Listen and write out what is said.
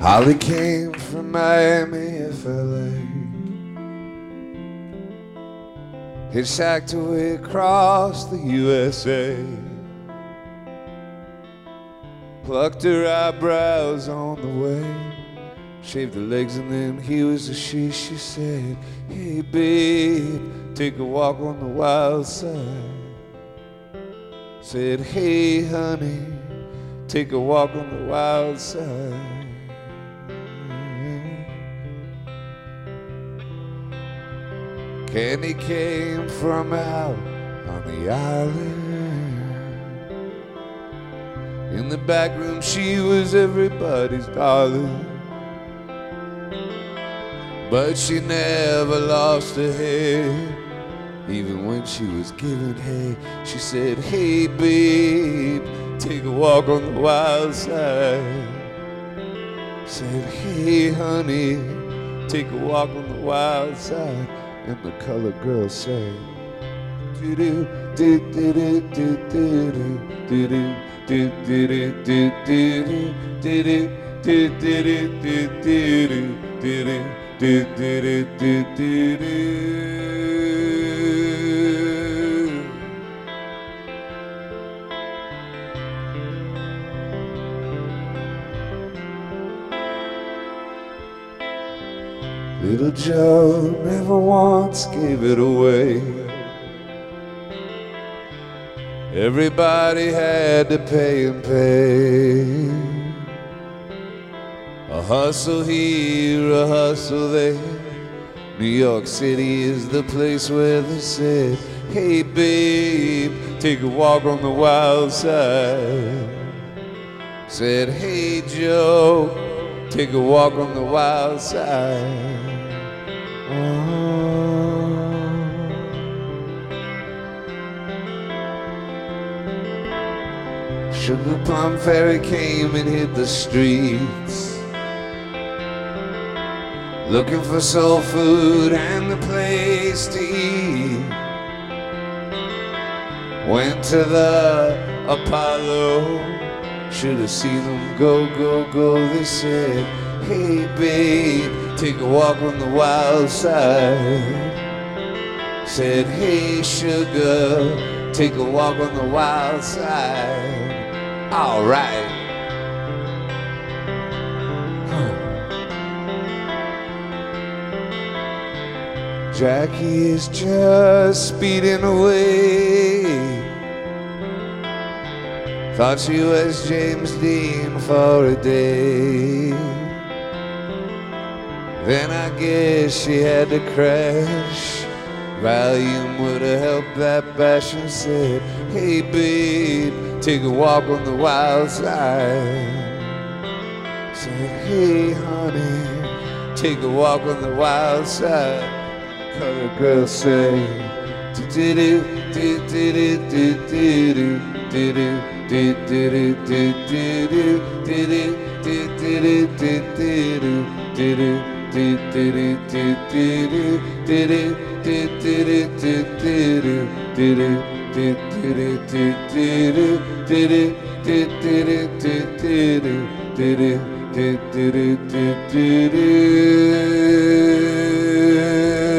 Holly came from Miami, FLA. Hitchhiked away across the USA. Plucked her eyebrows on the way. Shaved her legs and then he was a she. She said, hey babe, take a walk on the wild side. Said, hey honey, take a walk on the wild side. Candy came from out on the island. In the back room she was everybody's darling. But she never lost her head. Even when she was giving hay, she said, hey babe, take a walk on the wild side. Said, hey honey, take a walk on the wild side. And the colored girl sang, do-do, do-do-do, do-do-do, do-do, do-do-do, do-do-do, do-do, do-do-do, do-do-do, do-do-do. Little Joe never once gave it away. Everybody had to pay and pay. A hustle here, a hustle there. New York City is the place where they said, hey babe, take a walk on the wild side. Said, hey Joe, take a walk on the wild side. Sugar Plum Fairy came and hit the streets, looking for soul food and the place to eat. Went to the Apollo, should have seen them go, go, go. They said, hey babe, take a walk on the wild side. Said, hey sugar, take a walk on the wild side. All right. Jackie is just speeding away. Thought she was James Dean for a day. Then I guess she had to crash. Valium would have helped that bash. And said, hey babe, take a walk on the wild side. Said, hey honey, take a walk on the wild side. Colored girl say, do-do-do, do-do-do, do-do-do, do-do, do-do-do, do-do-do, do-do, do-do-do, do-do-do, do-do, do-do-do, do-do-do, do-do, do-do-do, do-do-do, do-do, do-do-do, do-do-do, do-do, do-do-do, do-do-do, do-do, do-do-do, do-do-do.